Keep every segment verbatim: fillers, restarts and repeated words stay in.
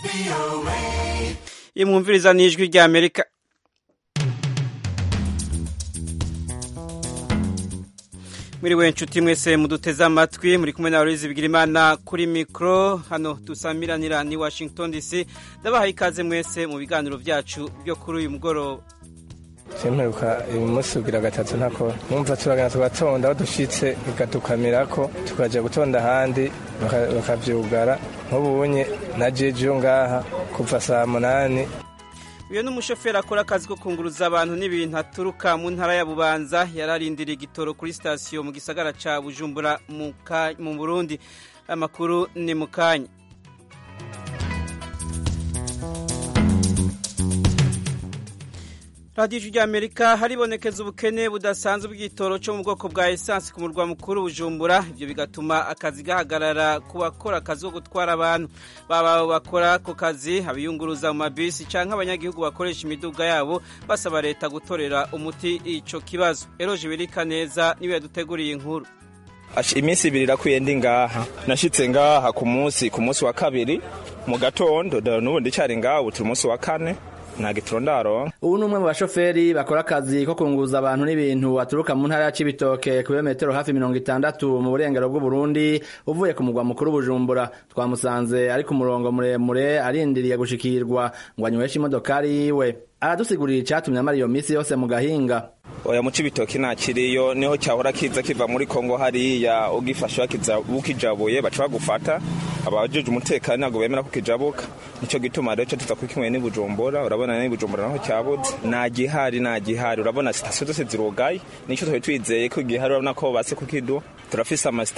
imwumviriza n'ijwi rya Amerika. Mwiriwe nshuti mwese muduteze amatwi, muri kumwe na Aloyizi Bigirimana kuri mikro, hano dusamiranira ni Washington D C. Ndabahaye ikaze mwese mu biganiro byacu byo kuri uyu mugoroba. Semperuka uyu munsi ugira gatatu ntako numva turagana tugatonda badushitse ikatukamirako tukaja gutonda ahandi bakavyugara nk'ubunye na jeje ngaha kuva saa munani. Uyo n'umushoferi akora akazi ko kunguruza abantu n'ibintu aturuka mu ntara ya Bubanza yararindiriye igitoro kuri station mu gisagara ca Bujumbura mu Burundi. Amakuru ni mukanya. Radio ya Amerika haribonekeza ubukene budasanzwe bw'igitoro cyo mu bwoko bwa essence ku murwa mukuru Bujumbura. Ibyo bigatuma akazi gahagarara ku bakora akazi ko gutwara abantu, baba bakora ko kazi abiyunguruza mu mabisi canke abanyagihugu bakoresha imiduga yabo basaba leta gutorera umuti ico kibazo. Eroje birika neza niwe yaduteguriye inkuru. Iminsi ibiri rakwiye ndi ngaha, nashitse ngaha ku munsi ku munsi wa kabiri mu gatondo, n'ubundi cyari ngaho turi munsi wa kane. Nagitondaro ubu numwe mu bashoferi bakora akazi ko kunguza abantu n'ibintu aturuka mu ntara ya Cibitoke ku birometero hafi mirongo itandatu mu burengero bw'u Burundi uvuye ku mugwa mukuru Bujumbura. Twamusanze ari ku murongo muremure arindiriye gushikirwa ngo anyweshe imodokari yiwe. Aradusigurira icyatumye amara iyo misi yose mu gahinga. Oya mu Cibitoke nakiriyo niho cyahora kiza kiva muri Kongo hariya ugifasha kiza bukijabuye baca bagufata abajeje umutekano nago bemera ko kijabuka. Nico gituma rero cyo tuza kwikimwe ni Bujumbura, urabona ni Bujumbura naho cyabuze nagihari nagihari urabona station zose zirugaye. Nico twe twizeye ko gihari urabona ko base kukidu. Turafise ama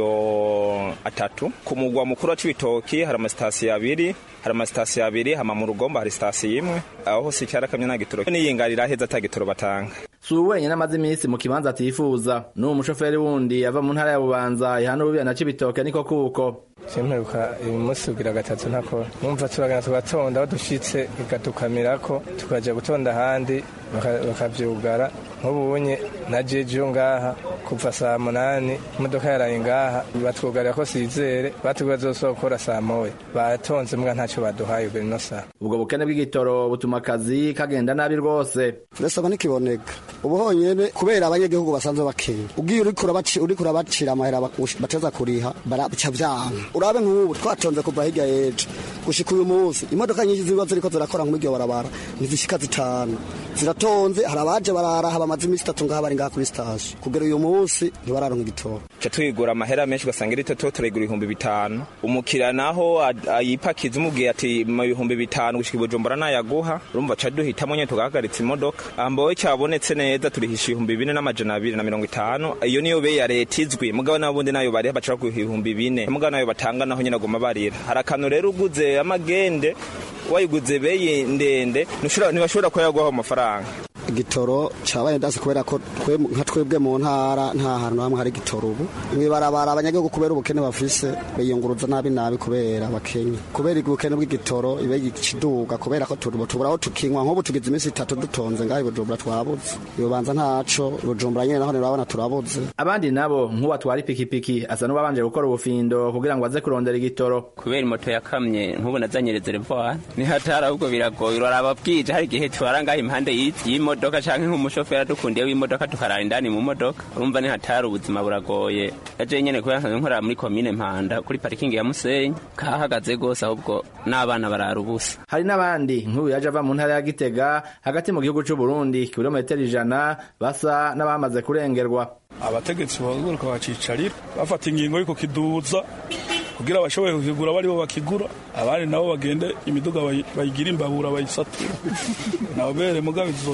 station atatu ku mugwa mukuru wa Cibitoke, hari ama station abiri, hari ama station abiri, hama mu Rugomba hari station imwe, aho hose cyarakamye nagitoro niyingarira heza atagitoro batanga. Suwenye n'amazi imisi mu kibanza atifuza n'uwo mushoferi wundi ava mu ntara ya Bubanza ihana ubiya na Cibitoke niko kuko. Semperuka uyu munsi ugira gatatu ntako numva turagana tugatonda badushitse ikatukamirako tukaja gutonda ahandi bakavyugara nk'ubunye na jeje ngaha kuva saa munani imodoka yaraye ngaha batwugarira ko sizere batubwiye zosokora saa moya batonze mbwa ntacyo baduhaye ubwo no saa. Ubwo bukene bw'igitoro butuma akazi kagenda nabi rwose. Ndasaba nikiboneka ubu honyene kubera abanyagihugu basanzwe bakenya ugiye uri kurabaci uri kurabacira amahera bateza kuriha baraca vyanga. Urabe nk'ubu twatonze kuva hirya yeje gushika uyu munsi imodoka nyinshi ziba ziriko zirakora nk'umuryo barabara nizishika zitanu ziratonze, hari abaje barara haba amazi imisi itatu ngaha bari ngaha kuri station kugera uyu munsi ntibararonka igitoro. Ca twigura amahera menshi ugasanga iri toto turegura ibihumbi bitanu, umukira naho ayipakiza umubwiye ati mu bihumbi bitanu gushika Bujumbura nayaguha, urumva ca duhitamo nyene tugahagaritsa imodoka. Ambowe cyabonetse neza turihisha ibihumbi bine n'amajana abiri na mirongo itanu, iyo niyo be ya leta izwi, mugabo nabundi nayo bari baca ku ibihumbi bine, mugabo nayo batanga naho nyene agoma barira. Harakano rero uguze amagende wayiguze beye ndende nushura ntibashobora ko yaguha amafaranga. Igitoro cabaye ndase kubera ko nka twebwe mu ntara nta hantu hamwe hari igitoro ubu mwibarabara abanyagihugu kubera ubukene bafise biyunguruza nabi nabi kubera bakenye kubera ubukene bw'igitoro ibe gikiduga kubera ko tuburaho tukinywa nk'ubu tugize iminsi itatu dutonze ngaho Bujumbura twabuze Bubanza ntaco Bujumbura nyene naho urabona turabuze. Abandi nabo nk'uwa twari pikipiki asa n'ubabanje gukora ubufindo kugira ngo aze kurondera igitoro kubera moto yakamye nk'ubu nazanyereze revoir ni hatara ubwo biragoye uraraba bwije hari gihe twaranga impande y'imo doka canke nk'umushoferi adukundiye w'imodoka tukarara indani mu modoka urumva ni hatari ubuzima buragoye. Aje nyene kubera nkorera muri commune Mpanda kuri parking ya Musenyi kahagaze gose ahubwo n'abana barara ubusa. Hari n'abandi nk'ubu yaje ava mu ntara ya Gitega hagati mu gihugu c'u Burundi kilometero ijana basa n'abamaze kurengerwa. Abategetsi baguruka bacicarira bafata ingingo y'uko kiduza kugira abashoboye kukigura bari bo bakigura, abandi nabo bagende imiduga bayigira imbabura bayisatura nabo bere mugabe zo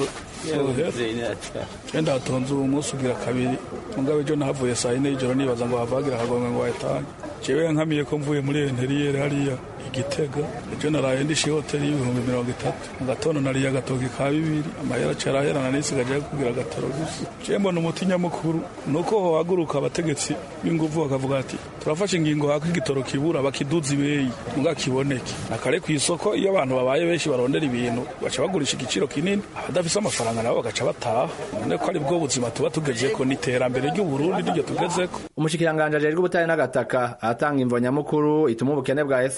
Enda atonze umunsi ugira kabiri mugabe jo nahavuye saa ine y'ijoro nibaza ngo havagira hagonga ngo wayitanga jewe nkamiye ko mvuye muri interiere hariya Igitega ejo naraye ndishi hotel y'ibihumbi mirongo itatu mu gatondo nariye agatoki ka bibiri amahera caraherana nisigaje kugira agatoro gusa. Je mbona umutinya mukuru nuko ho haguruka abategetsi b'inguvu bakavuga ati turafashe ingingo hako igitoro kibura bakiduza ibeyi muga kiboneke nakare ku isoko iyo abantu babaye benshi barondera ibintu baca bagurisha igiciro kinini abadafise amafaranga nabo bagaca bataha none ko ari bwo buzima tuba tugezeko n'iterambere ry'u Burundi n'iryo tugezeko. Umushikiranganje ajejwe ubutare n'agataka atanga imvonya mukuru ituma ubukene bwa essence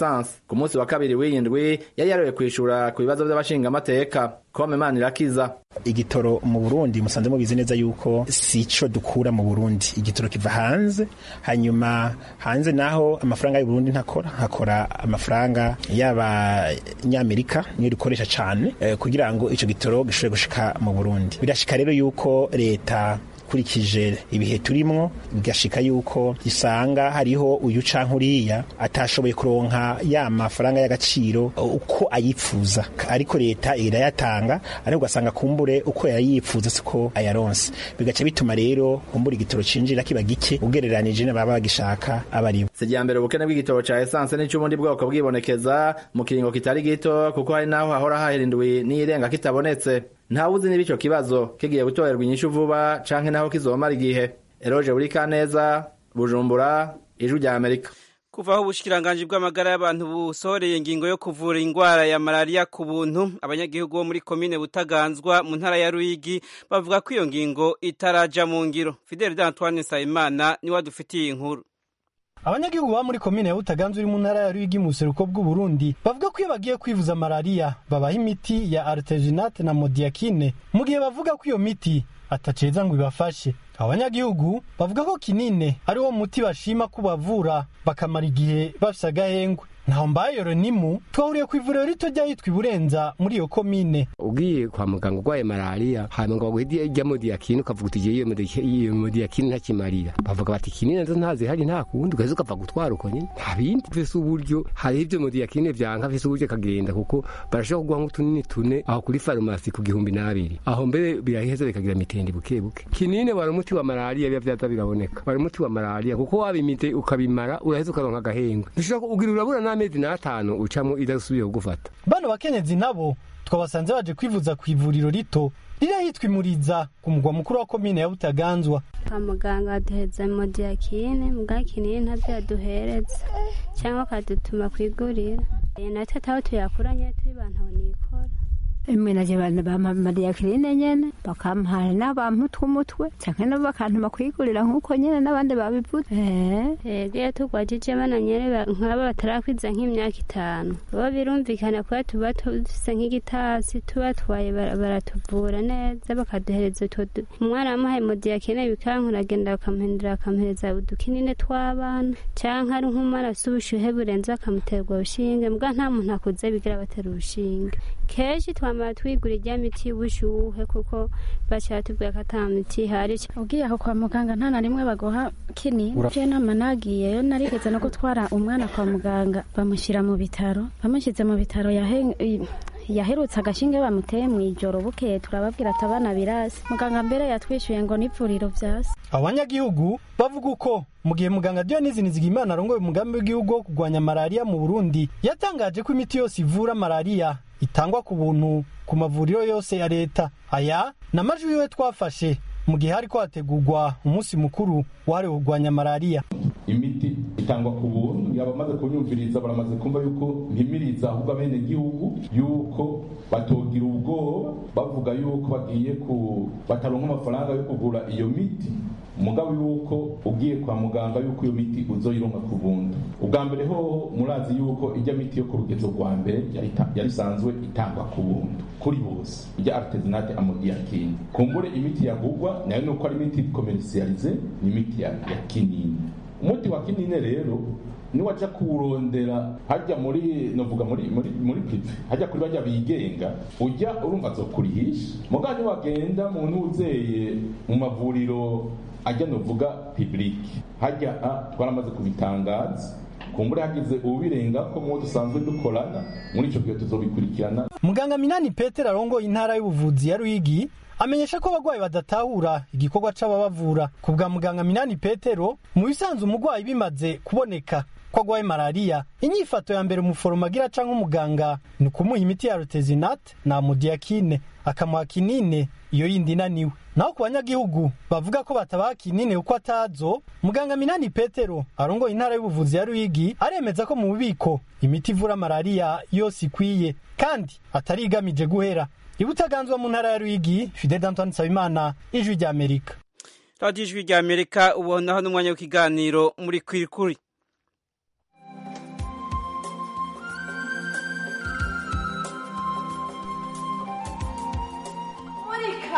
ku munsi wa kabiri w'iyindwi yari yaroye kwishura ku bibazo by'abashingamateka. Kome Manirakiza: igitoro mu Burundi musanze mubizi neza yuko sico dukura mu Burundi, igitoro kiva hanze, hanyuma hanze naho amafaranga y'u Burundi ntakora hakora amafaranga y'aba nyamerika niyo dukoresha cyane eh, kugira ngo ico gitoro gishobore gushika mu Burundi. Birashika rero yuko leta kurikije ibihe turimwo bigashika yuko isanga hariho uyu canke uriya atashoboye kuronka ya mafaranga y'agaciro uko ayipfuza, ariko leta irayatanga, ariko ugasanga kumbure uko yayipfuza siko ayaronse, bigaca bituma rero kumbura igitoro cinjira kiba gike ugereranije n'ababa bagishaka abaribo. Sejambere ubukene bw'igitoro ca essence n'icubundi bwoko bwibonekeza mu kiringo kitari gito, kuko hari naho hahora hahirindwi n'irenga kitabonetse. Ntawuzi niba ico kibazo kigiye gutorerwa inyishu vuba canke naho kizomara igihe. Eroje Burikaneza, Bujumbura, Ijwi rya Amerika. Kuvaho ubushikiranganje bw'amagara y'abantu busohoreye ingingo yo kuvura ingwara ya malaria ku buntu, abanyagihugu bo muri komine Butaganzwa mu ntara ya Ruyigi bavuga ko iyo ngingo itaraja mu ngiro. Fidel Antoine Sayimana ni wadufitiye inkuru. Abanyagihugu ba muri komine ya Butaganzwa uri mu ntara ya Ruyigi mu seruko bw'u Burundi bavuga ko iyo bagiye kwivuza malaria babaha imiti ya artesunate na modiakine, mu gihe bavuga ko iyo miti ataceza ngo ibafashe. Abanyagihugu bavuga ko kinine ari wo muti bashima kubavura bakamara igihe bafise agahengwe. Naho mbaye Yoronimu twahuriye ku ivuriro rito rya yitwa Iburenza muri iyo komine. Ugiye kwa muganga urwaye malaria hanyuma ngo baguhe irya modiakine ukavuga uti iyo modiakine ntakimarira, bavuga bati kinine nazo ntazi hari nta kundi ukaza ukava gutwara uko nyine nta bindi. Mfise uburyo hari ibyo modiakine vyanka, mfise uburyo kagenda kuko barashobora kuguha nk'utunini tune aho kuri farumasi ku gihumbi n'abiri, aho mbere biraheza bikagira mitende buke buke. Kinine wari umuti wa malaria biba vyaza biraboneka, wari umuti wa malaria kuko wabimite ukabimara uraheza ukaronka agahengwe, ntushobora kugira urabura n'amezi n'atanu ucamo idasubiye kugufata. Bano bakenyezi nabo twabasanze baje kwivuza ku ivuriro rito riri ahitwa Imuriza ku mugwa mukuru wa komine ya Butaganzwa. Kwa muganga aduheza modiakine, mugakiniye ntavyo yaduhereza cyangwa akadutuma kwigurira, natwe taho tuyakuranye turi bantu nikora. Imwe naje bana bampa modiakine nyene bakampara n'abamutwe umutwe canke no bakantuma kwigurira nkuko nyene n'abandi babivuze. Eh ege tugwajije bana nyere nk'aba batarakwiza nk'imyaka itanu, bo birumvikana ko tuba tufise nk'igitasi tuba twaye baratuvura neza bakaduhereza utwo umwana amuhaye modiakine bikankura agenda bakamuhindura akampereza udukinine tw'abana canke ari nk'umwana subushuhe burenza akamuterwa ushinge, mbwa nta muntu akuze bigira batera ushinge. Keshi twamara twigura irya miti y'ubushuhe kuko bacyatubwira ko ata miti ihari. Ugiye aho kwa muganga nta na rimwe bagoha kini. Je nama nagiyeyo narigeze no gutwara umwana kwa muganga bamushyira mu bitaro, bamushyize mu bitaro yahe yaherutse agashinge bamuteye mu ijoro bukeye turababwira atabana birasi. Muganga mbere yatwishuye ngo nipfuriro vyase. Abanyagihugu bavuga uko mu gihe muganga Dionisi Nizigimana arongoye umugambi w'igihugu wo kurwanya malaria mu Burundi yatangaje ko imiti yose ivura malaria itangwa ku buntu ku mavuriro yose ya leta. Aya n'amajwi yiwe twafashe mu gihe hariko hategurwa umunsi mukuru wahariwe kurwanya malaria. Imiti itangwa ku buntu, yabamaze kunyumviriza baramaze kumva yuko mpimiriza ahubwo abene gihugu yuko batogira ubwoba bavuga yuko bagiye ku bataronka amafaranga yo kugura iyo miti, umugabo yuko ugiye kwa muganga yuko iyo miti uzoyironka ku buntu. Ubwa mbere ho murazi yuko ijya miti yo ku rugezo rwa mbere yari sanzwe itangwa ku buntu kuri bose, ijya artesunate amodiakine. Kumbure imiti yagugwa nayo nuko ari imiti commercialize, ni imiti ya, ya kinini. Umuti wa kinine rero ni waja kurondera hajya muri novuga muri muri muri prive hajya kuri bajya bigenga ujya urumva zo kurihisha mugani wagenda mu ntuzeye mu mavuriro ajya novuga public hajya a twaramaze kubitangaza kumbure hagize ubirenga ko mu dusanzwe dukorana muri ico gihe tuzobikurikirana. Muganga Minani Petero arongo intara y'ubuvuzi ya Ruyigi amenyesha ko abagwayi badatahura igikorwa c'ababavura. Ku bwa muganga Minani Petero, mu bisanzwe umugwayi bimaze kuboneka ko agwaye malaria, inyifato ya mbere umuforomagira canke umuganga ni ukumuha imiti ya artesunate na modiakine akamuha kinine iyo yindi inaniwe. Naho ku banyagihugu bavuga ko batabaha kinine uko atazo, muganga Minani Petero arongoye intara y'ubuvuzi ya Ruyigi aremeza ko mu bubiko imiti ivura malaria yose ikwiye kandi atari igamije guhera. Ibutaganzwa mu ntara ya Ruyigi, Fidel Antoine Nsabimana, Ijwi rya Amerika. Radio Ijwi rya Amerika ubona hano umwanya w'ikiganiro muri kwirikuri.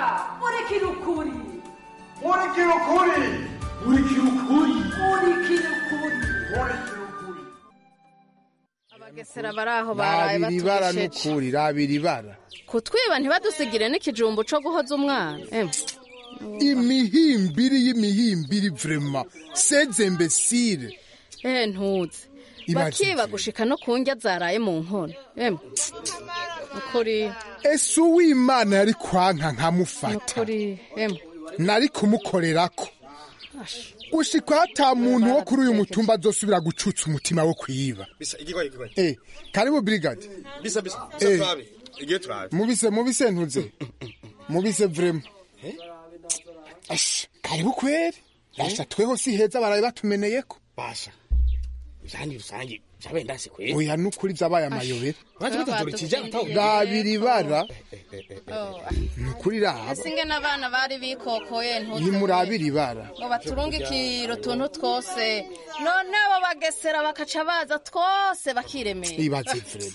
murika murikira ukuri murikira ukuri murikira ukuri murikira ukuri murikira ukuri abagesera baraho baraye batubara n'ukuri rabira ibara kutwiba ntibadusigire n'ikijumbu co guhoza umwana imihimbiri y'imihimbiri vrema sezembesire eh ntuze bakiba gushika no kunjya zaraye mu nkono em ukuri ese uw'Imana yari kwanka nkamufata ukuri em nari kumukorerako gushika hata muntu wo kuri uyu mutumba azosubira gucutsa umutima wo kwiba bisa igikwa igikwa eh karibu brigade bisa bisa bisa turabe igiye turabe mubise mubise ntuze mubise vrema eh ash karibu kweri basha tweho si heza baraye batumeneyeko basha Jani rusangi jabe ndase kwe oya nukuri zabaye amayobera baje batadurikije dabiri bara nukuri raba singe nabana bari bikokoye ntuze nimurabiri bara ngo baturungikira utuntu twose none abo bagesera bakaca baza twose bakiremera ibaze vrema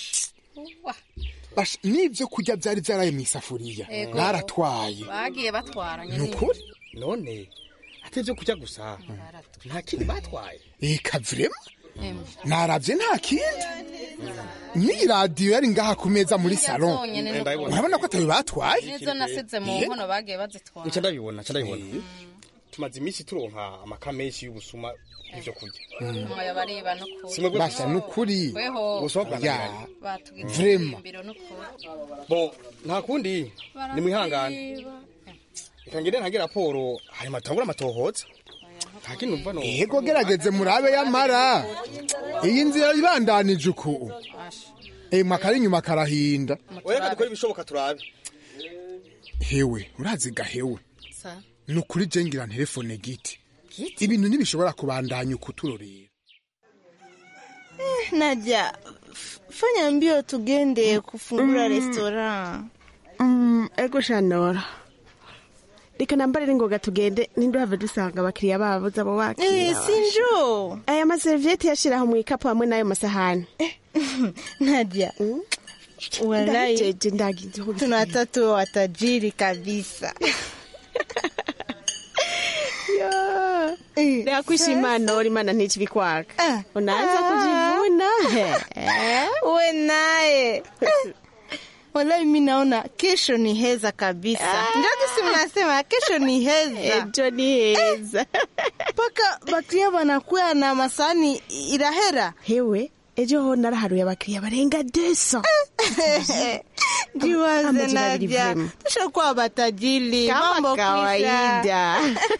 bash nivyo kurya byari byaraye mu isafuriya baratwaye bagiye batwara nyine nukuri none atevyo kurya gusa nta kindi batwaye eka vrema naravye nta kindi ni radio yari ngaha ku meza muri salon urabona ko atayo batwaye nizo nasize mu nkono bagiye bazitwara nca ndabibona nca ndabibona tumaze iminsi turonka amaka menshi y'ubusuma ivyo kurya moya bariba no kuri basha nukuri ya vrema bo nta kundi ni mwihangane ikangire ntange raporo hari matangura amatohoza ntakindi numva no yego gerageze murabe yamara iyi nzira ibandanije uku eh makari nyuma karahinda oya dukora ibishoboka turabe hewe urazi gahewe nukuri jengira telefone giti ibintu ntibishobora kubandanya ukuturorera eh Nadia fanya mbio tugende kufungura restaurant mm ego shanora Reka nambare ngoga tugende nindo have dusanga abakiriya babo zabo bakira. Eh sinjo. Aya maserviette yashiraho mu ikapu hamwe nayo masahani. Nadia. Mm? Walai tunatatu watajiri kabisa. Ya. Lea kushimana ori mana ntichibikwaka. Unaanza kujivuna. Eh? We naye. Walai mimi naona kesho ni heza kabisa. Ah. Ndio si mnasema kesho ni heza. Ejo ni heza. Paka bakiriya banakuya na masani irahera. Hewe, ejo ho naraharuye abakiriya barenga deux cents. Jiwaze Nadia. Tushakuwa batajili. Mambo kawaida.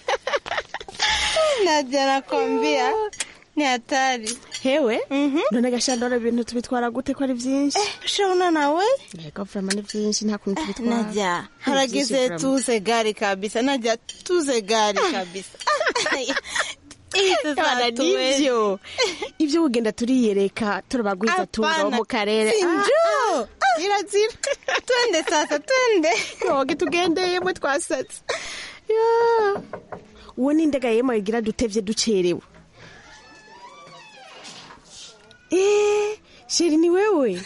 Nadia nakwambia ni hatari. Hewe, mhm. None gashandora ibintu tubitwara gute ko ari byinshi? Eh, shauna nawe? Yego vraiment ni byinshi nta kuntu tubitwara. Nadia, haragize tuze gari kabisa. Nadia, tuze gari kabisa. Bana nivyo. Ivyo ugenda turiyereka turabagwiza tunga mu karere. Sinjo. Zira zira. Twende sasa, twende. Oge tugendeye mwe twasatse. Ya. Uwo ni ndega yema igira dutevye ducerewe. Eh, sheri ni wewe.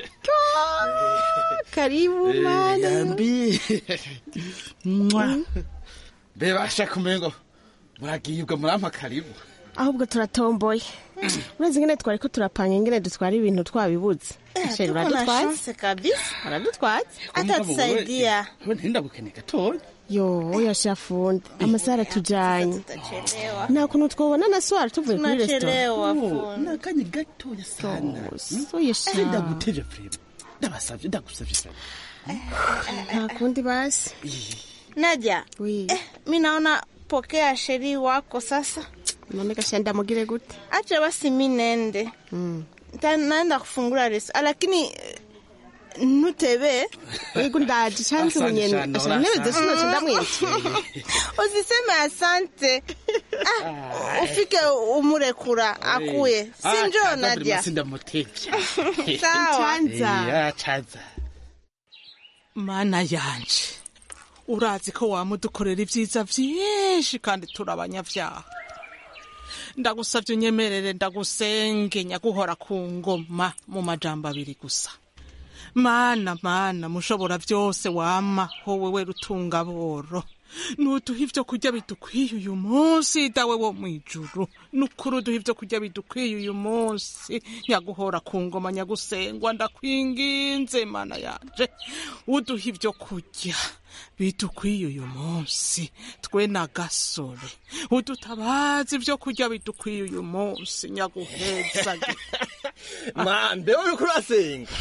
Karibu mana. Yambi. Mwa. Bebasha kumengo. Muragiyibwa murampa karibu. Ahubwo turatomboye. Urazi ngene twari ko turapanga ingene dutwara ibintu twabibuze. Sheri uradutwaze kabisa. Uradutwaze. Atatusaidia. Nenda bukene gatoya. Yo, yashafunde. Amasara tujanye. Na kuno twobona na swara tuvuye kuri restaurant. Nakanye gatoya sana. So yesha. Ndaguteje frema. Ndabasavye ndagusavye sana. Na kundi basi. Nadia. Oui. Eh, mimi naona pokea sheri wako sasa. None kashanda mugire gute? Acha basi mimi nende. Mm. Naenda kufungura restaurant lakini nutebe ego ndaje chance munyene ashaneze sino ndamwica usiseme asante ah ufike umurekura akuye sinjo Nadia sinda mutevya sawa ya chaza mana yanje urazi ko wamudukorera ivyiza vyinshi kandi turabanyavyaha ndagusavye unyemerere ndagusenge nyaguhora ku ngoma mu majambo abiri gusa mana mana mushobora byose wama howe we rutunga boro nuduha ivyo kurya bidukwiye uyu munsi dawe wo mwijuru nukuri uduha ivyo kurya bidukwiye uyu munsi nyaguhora ku ngoma nyagusengwa ndakwinginze mana yanje uduha ivyo kurya bidukwiye uyu munsi twe na gasore udutabazi ivyo kurya bidukwiye uyu munsi nyaguheza ma mbeho uriko urasenga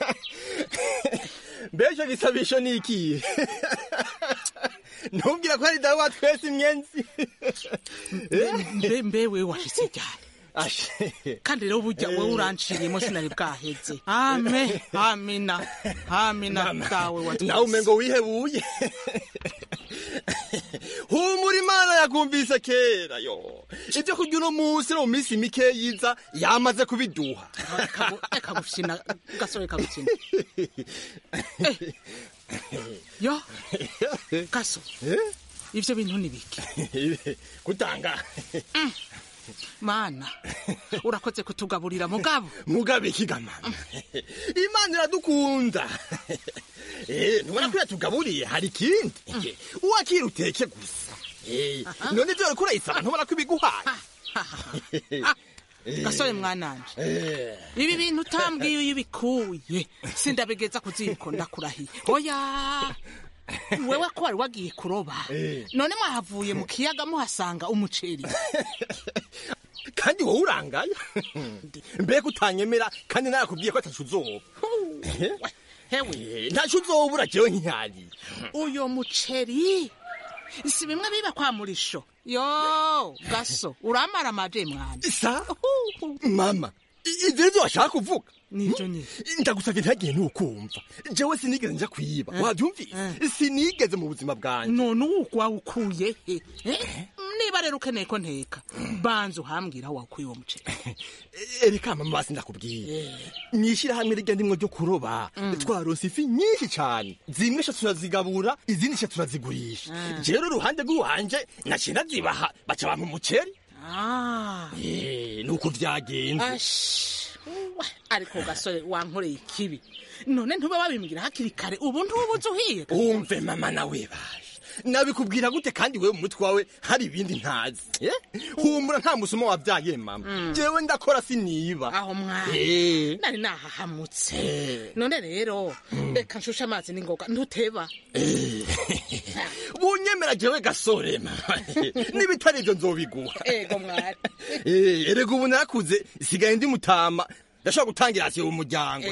mbejo gisabisho nikiye ntumbwira ko ari dawe wa twese imyenzi mbe mbewe washitse cyane kandi rero burya wowe uranciriyemo sinari bwaheze ame amina amina dawe wa twese nawe umengo wihebuye humura imana yakumvise kera yo ibyo kurya uno munsi no mu minsi mike yiza yamaze kubiduha eka gufyina gasore kagukina yo kaso ivyo bintu ni biki kutanga mana urakoze kutugaburira mugabo mugabe kigama imana iradukunda eh nubona ko yatugaburiye hari kindi uwakira uteke gusa eh none byo uriko urayisaba ntubona ko ibiguhaye gasore mwananje ibi bintu utambwiye uyibikuye sindabigeza kuziko ndakurahiye oya wewe ko wari wagiye kuroba none mwahavuye mu kiyaga muhasanga umuceri kandi wowe urangaye mbega utanyemera kandi narakubwiye ko atacuzoba hewe ntacuzobura jewe nkihari uyo muceri si bimwe biba kwa murisho yo gaso uramara amaje mwana isa mama ivyo ivyo washaka kuvuga nivyo nyine ndagusavye ntagiye nukumva jewe sinigeze nja kwiba wavyumvise sinigeze mu buzima bwanjye none ukwa ukuye he niba rero ukeneye ko nteka banza uhambwira wakuye uwo muceri ereka mama basi ndakubwiye mwishira hamwe rijya ndimwe ryo kuroba twaronse ifi nyinshi cyane zimwe sha turazigabura izindi sha turazigurisha rero uruhande rw'uwanje naciye ndazibaha baca bampa umuceri ah eh nuko vyagenze ariko gasore wankoreye ikibi none ntube babimbwira hakiri kare ubu ntubuze uhiye umve mama nawe baje nabikubwira gute kandi wewe mu mutwe wawe hari ibindi ntazi humura nta musomo wabyaye mama jewe ndakora siniba aho mwana nari nahahamutse none rero reka nshusha amazi n'ingoga ntuteba bunyemera jewe gasore mama nibitari ibyo nzobiguha ego mwana eh erego ubu nakuze sigaye ndi mutama ndashaka gutangira asiye umuryango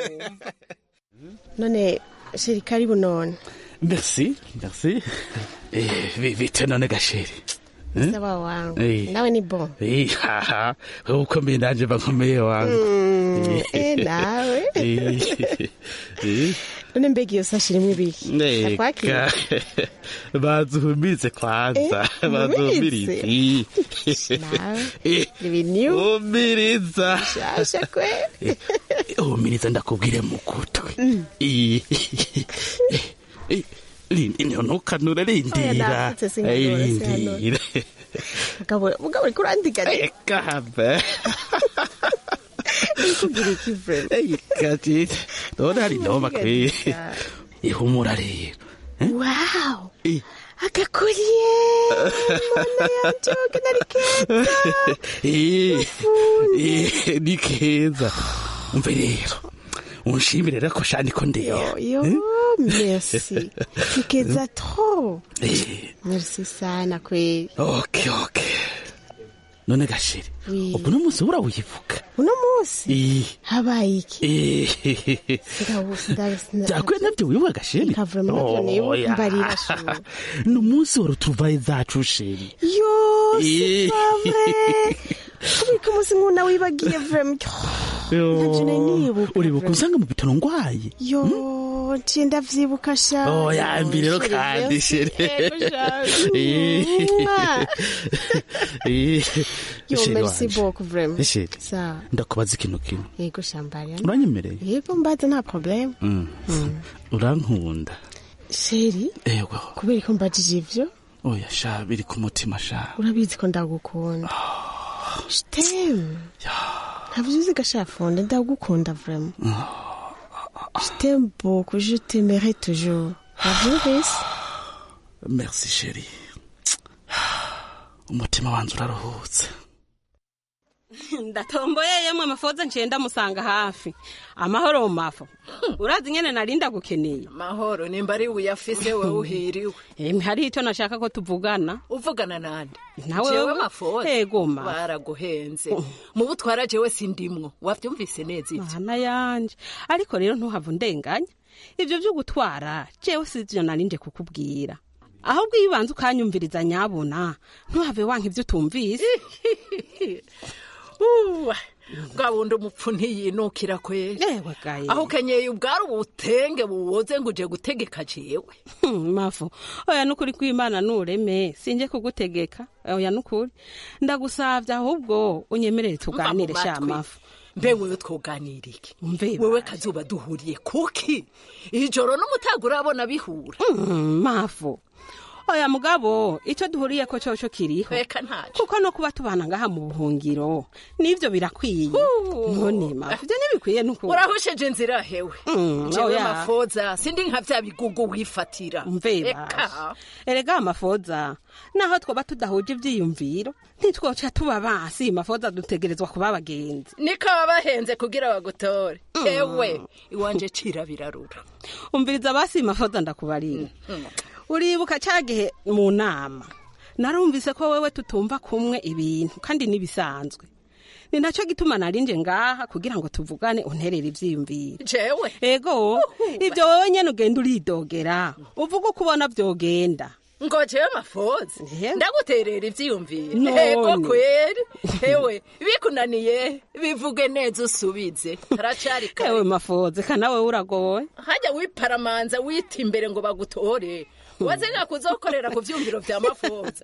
none sheri karibu none Merci, merci. Eh, vite none gasheri. Sawa wangu. Nawe ni bon. Eh, haha. Uko mimi ndaje bakomeye wangu. Eh, nawe. Eh. None mbegi yosashirimo ibiki. Takwaki. Bazuhumize kwanza. Bazuhumize. Nawe. Ibinyu. Umiriza. Shasha kwe. Umiriza ndakubwire mu kutwe. Eh. Lindi ntukanure rindira rindira mugabo mugabo kurandika reka habe kugira iki friend kati dore hari ndoma kwe ihumura rero wow akakuriye mana yanjoke nari keza eh ni keza umve rero unshimire rero ko shani ko ndeyo yo merci kikeza trop merci sana kweli okay okay none gashiri ubu no musi urawivuga uno musi habaye iki eh jakwe nabyo wivuga gashiri kavuramo nabyo niyo mbarira sho no musi wari tuvaye zacu shiri yo c'est vrai kubika musi nkuna wibagiye vraiment uribuka usanga mu bitaro ngwaye yo ncinda vyibuka sha oh ya mbere rero kandi shere yo merci beaucoup vraiment ça ndakubaza ikintu kimwe yego shambariya uranyemereye yego mbaza nta problem urankunda sheri yego kubera ko mbajije ivyo oya sha biri ku mutima sha urabizi ko ndagukunda stem ntabyo uzi gashafonde ndagukunda vraiment Je t'aime beaucoup, je t'aimerai toujours. Abyumvise? Merci chérie. Umutima wanjye uraruhutse. Ndatomboye yemwe Mafoza ncenda musanga hafi. Amahoro mafo. Urazi nyene narinda gukeneye. Mahoro nimba ari uyafise we uhiriwe. Emwe hari icyo nashaka ko tuvugana. Uvugana nande? Nawe jewe Mafoza. Ego ma. Baraguhenze. Mu butwara jewe sindimwo. Wavyumvise neza ivyo. Mana yanje. Ariko rero ntuhava undenganya. Ivyo byo gutwara jewe sivyo narinde kukubwira. Ahubwo yibanze ukanyumviriza nyabona. Ntuhave wanka ivyo utumvise. Uwa, gabundi umupfu ntiyinukira kweli. Ewe gaye. Aho kenyeye ubwari ubutenge buwoze ngo uje gutegeka jewe. Mafu, oya nukuri kw'Imana nureme, sinje kugutegeka. Oya nukuri. Ndagusavye ahubwo unyemerere tuganire sha mafu. Mbe wewe twoganira iki? Wewe kazuba duhuriye kuki? Ijoro n'umutaga urabona bihura. Mm, mafu. Oya mugabo, ico duhuriye ko coco kiriho. Reka ntaco. Kuko no kuba tubana ngaha mu buhungiro, nivyo birakwiye. None mafu, byo ntibikwiye nuko. Urahusheje inzira hewe. Mm, jewe Mafoza, sindi nka vya bigugu wifatira. Mveba. Erega Mafoza, naho twoba tudahuje ivyiyumviro, ntitwoca tuba basi Mafoza dutegerezwa kuba abagenzi. Niko babahenze kugira bagutore. Mm. Ewe, iwanje cira birarura. Umviriza basi Mafoza ndakubarira. Mm. Uribuka cyagihe mu nama narumvise ko wewe tutumva kumwe ibintu kandi nibisanzwe ni naco gituma narinje ngaha kugira ngo tuvugane unterere ivyiyumviro jewe ego ivyo wewe nyene ugenda uridogera uvuga kubona vyogenda ngo jewe Mafoza ndaguterera ivyiyumviro ego kweri ewe bikunaniye bivuge neza usubize taracari kare ewe Mafoza kana wewe uragoye hajya wiparamanza wita imbere ngo bagutore wazenga kuzokorera ku vyumviro vya Mafoza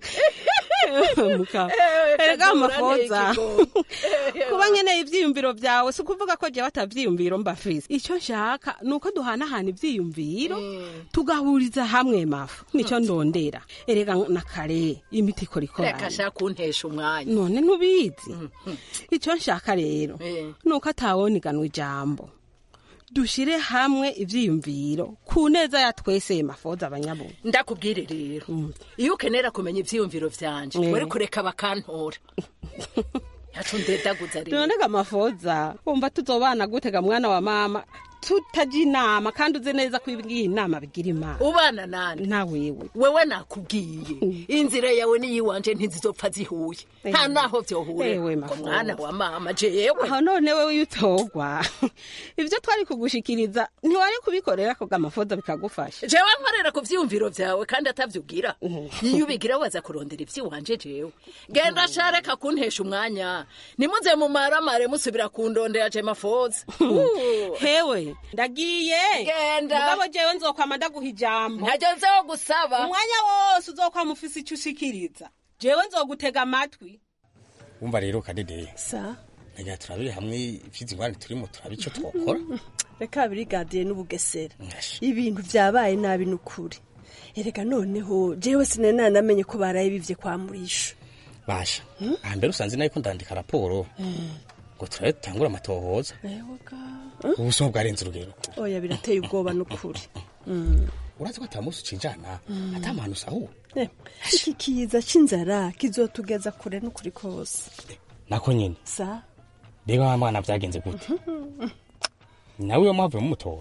muka erega Mafoza kuba nyene ivyiyumviro vyawe si kuvuga ko je batavyiyumviro mbafise ico nshaka nuko duhana hana ivyiyumviro tugahuriza hamwe mafu nico ndondera erega nakare imiti korikora reka shaka kuntesha umwanya none ntubizi ico nshaka rero nuko atawoniganwa ijambo dushire hamwe ivyiyumviro ku neza ya twese Mafoza abanyabo ndakubwire rero mm. iyo ukenera kumenya ivyiyumviro vyanje mm. wari kureka bakantora yacu ndedaguza rero none ga Mafoza umva tuzobana gutega mwana wa mama tutaji inama kandi uze neza kwibwiye inama bigira imana ubana nande na wewe wewe nakubwiye inzira yawe ni yiwanje ntizizopfa zihuye nta naho vyohure ko mwana wa mama jewe aho none wewe yutogwa ivyo twari kugushikiriza ntiwari kubikorera ko Mafoza bikagufasha jewe nkorera ku vyumviro vyawe kandi atavyugira iyo ubigira waza kurondera ivyiwanje jewe genda shareka kuntesha umwanya nimuze mu maramare musubira kundondera je Mafoza hewe ndagiye genda mugabo jewe nzokwama ndaguha ijambo ntaje nzo gusaba umwanya wose uzokwama ufise icyo ushikiriza jewe nzogutega amatwi umva rero kadede sa nega turabire hamwe ivyizi ngwane turimo turabe ico twokora reka birigadiye n'ubugesera ibintu vyabaye nabi nukuri erega noneho jewe sinena namenye ko baraye bivye kwa murisho basha hmm? Ambere usanze nayo ko ndandika raporo ngo turabe tangura amatohoza ubusoma bwarenze urugero oya birateye ubwoba n'ukuri urazi ko atamusi cijana atamana usahu iki kiza c'inzara kizotugeza kure n'ukuri kose nako nyene sa bega wa mwana vyagenze gute nawe yo mpamvu mutora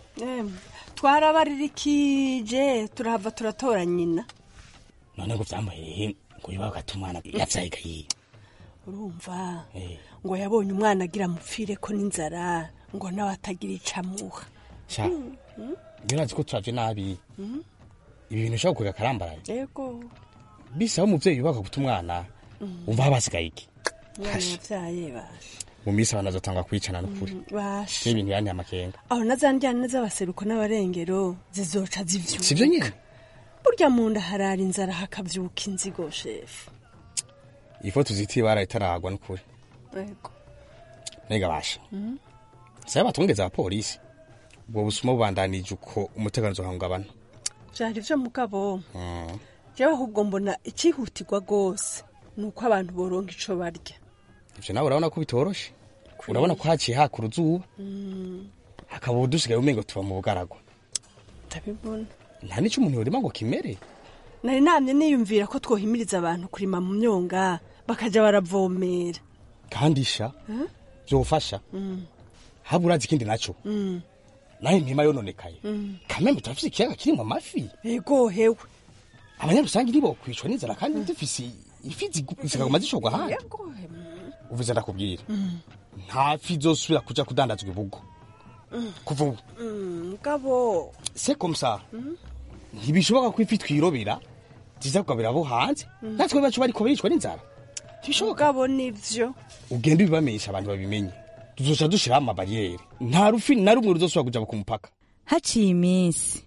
twarabaririkije turahava turatora nyina none ngo vyambaye ngo yibaga tumwana yavyayiga yi urumva ngo yabonye umwana agira mupfire ko n'inzara ngo nawe atagira icamuha sha birazi ko turaje nabi ibi bintu shaka kuga karambaraye yego bisa umuvyeyi yubaka guta umwana umva habasigaye iki yavyaye basha mu misi banazotanga kwicana n'ukuri basha ibintu yani amakenga aho nazandyana z'abaseruko n'abarengero zizoca zivyuka sivyo nyine burya mu nda harara inzara hakavyuka inzigo shefu ifo tuziti barayitaragwa n'ukuri yego nega basha saba batungeza abapolisi ubwo busuma bubandanije uko umutekano uzohungabana vyari vyo mugabo jewe ahubwo mbona icihutirwa gose nuko abantu boronka ico barya ivyo nawe urabona ko bitoroshe urabona ko haciye hakura uzuba akaba dusigaye umengo tuba mu bugaragwa ndabibona nta n'icyo umuntu yorima ngo kimere nari namye niyumvira ko twohimiriza abantu kurima mu myonga bakaja baravomera kandi sha Huh? byofasha Mm. haba urazi ikindi naco Mm. nayo imirima yononekaye Mm. kamembe turafise ikiyaga kirimo amafi ego hewe abanyarusange nibo kwicwa n'inzara kandi dufise ifi zigu- zikaguma zishogwa handi Ego he. uvuze ndakubwira Mm. nta fi zosubira kuja kudandazwa ibugo Mm. kuva ubu Mm, Gabo. c'est comme ça Mm. ntibishoboka ko ifi twirobera ziza kugabira abo hanze Mm. natwe bacu bariko baricwa n'inzara ntibishoboka Gabo nivyo. ugenda ubibamenyesha abantu babimenye tuzoca dushiraho amabariyeri nta rufi na rumwe ruzosubira kuja ku mupaka haciye iminsi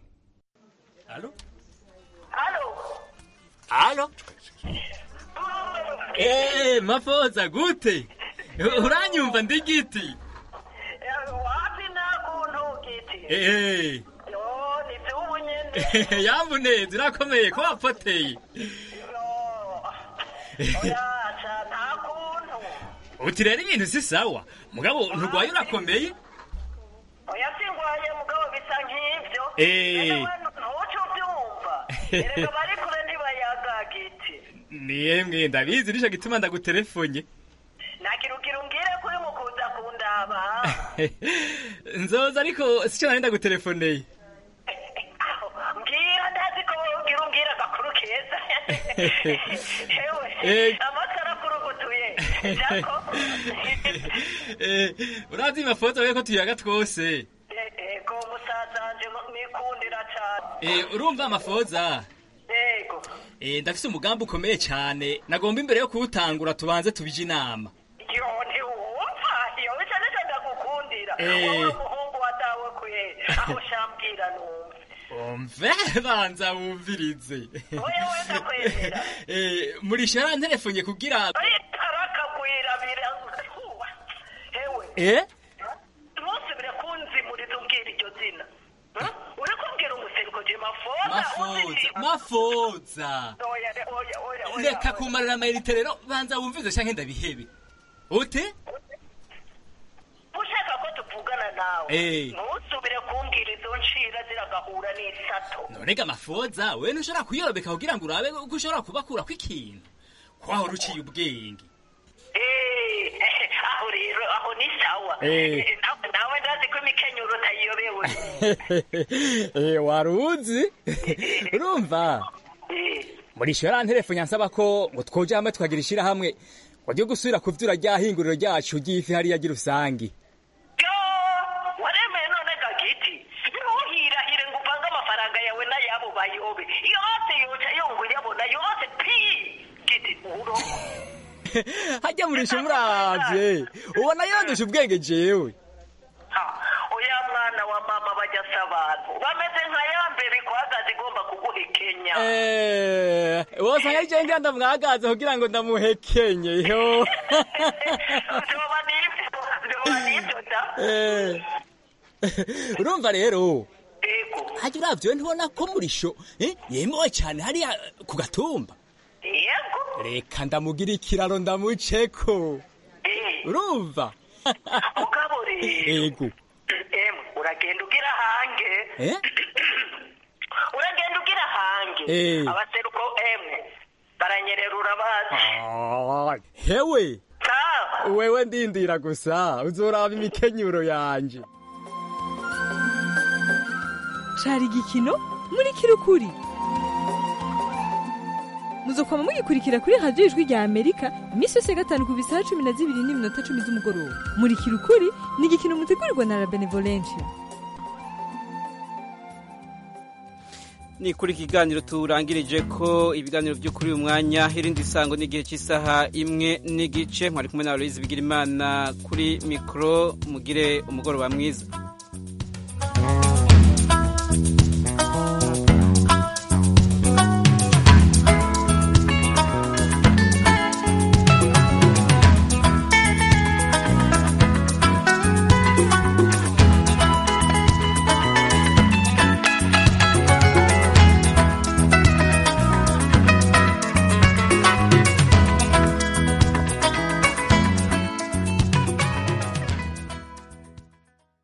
Halo? Eh, mafoza gute? Uranyumva ndi giti? Wapi nakuntu giti? Eh. Yo, ni vyubu nyene. Yambu neza urakomeye ko wapoteye. Oya, cha nakuntu. Uti rero ibintu si sawa. Mugabo nturwaye urakomeye? Oya singwaye mugabo bisa nk'ivyo. Eh. Ntuco vyumva. Erega bari kure ntibayaga giti. Niyemwe ndabizi nico gituma ndagutelefone. Nakirugira umbwire kuri mukuza kundaba. Nzoza ariko sico nari ndagutelefone. Mbwira ndazi ko ugira umbwire agakuru keza. Hewe, Eh. amasara kurugutuye. Jako. Eh, urazi mafoza we ko tuyaga twose. Ego musazanje nikundira cyane. Eh, urumva mafoza? Ego. Eh, ndafise umugambi ukomeye cyane. Nagomba imbere yo kuwutangura tubanze tubije inama. Yo ntiwumva iyo cyane cyane ndagukundira. Eh. Wowe umuhungu wa dawe kuye aho shambwira numve. Umve banza wumvirize. Oya wenda kwemera. Eh, muri shara telefone kugira Oya arakagwira bira. Hewe. Eh? Ntusubire kunzimuriza umbwira iryo zina. Huh? Uri kumbwira umuseruko je mafoza. Mafoza, mafoza. Oya oya oya oya. Reka kumarira amayinite rero banza wumvize canke ndabihebe. Ute? Ushaka ko tuvugana nawe. Eh. Ntusubire kumbwira izo nshira ziragahura n'isato. Nonega mafoza, we ntushobora kuyorobeka kugira ngo urabe uko ushobora kubakura kw'ikintu. Kwaho ruciye ubwenge. Eh, aho rero aho ni sawa. Eh. Eh, nawe nawe ndazi ko imikenyero utayiyobewe. Eh, waruzi? Urumva? Muri shara telefone yansaba ko ngo twoje hamwe tukagira ishira hamwe. Wagiye gusubira kuvyura rya hinguriro ryacu ry'ifi hari yagira usangi. Waremeye none gagiti. Ntuhirahire ngo uvange amafaranga yawe n'ayabo bayobe. Yose yoca yongo yabona yose pi. Giti uro. Hajya murisha muravye. Ubona yondesha ubwenge jewe. Oya mwana wa mama bajya sabantu. Bameze nka yambere kwagaza igomba kuguhekenya. Eh, wose yaje ndi ndamwagaza kugira ngo ndamuhekenye yo. Ndoba nivyo, ndoba nivyo da. Eh. Urumva rero? Ego. Hajya uravye ntibona ko murisho, eh? Yemewe cyane hariya ku gatumba. Yego. Reka ndamugira ikiraro ndamuceko. Urumva? Mugabo rero. Ego. Em, uragenda ugira hange. Eh? Uragenda ugira hange. Eh. Abaseruko emwe. Baranyerera urabazi. Ah, hewe. Ta. Wewe ndindira gusa uzoraba imikenyuro yanje. cari igikino muri kirukuri muzokoma mugikurikira kuri radio ijwi rya Amerika imisi yose gatanu ku bisaha cumi na zibiri n'iminota cumi z'umugoroba. Muri kirukuri ni igikino mutegurirwa na La Benevolencia. Ni kuri kiganiro turangirije ko ibiganiro byo kuri uyu mwanya irindi sango n'igihe cy'isaha imwe n'igice mwari kumwe na Aloise Bigirimana kuri mikro mugire umugoroba mwiza.